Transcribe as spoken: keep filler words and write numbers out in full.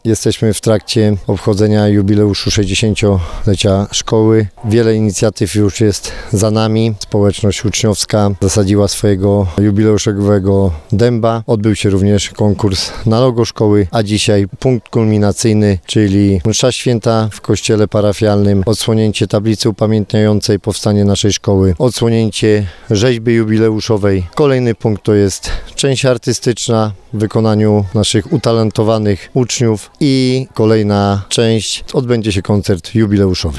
Jesteśmy w trakcie obchodzenia jubileuszu sześćdziesięciolecia szkoły. Wiele inicjatyw już jest za nami. Społeczność uczniowska zasadziła swojego jubileuszowego dęba. Odbył się również konkurs na logo szkoły, a dzisiaj punkt kulminacyjny, czyli msza święta w kościele parafialnym, odsłonięcie tablicy upamiętniającej powstanie naszej szkoły, odsłonięcie rzeźby jubileuszowej. Kolejny punkt to jest część artystyczna w wykonaniu naszych utalentowanych uczniów i kolejna część odbędzie się koncert jubileuszowy.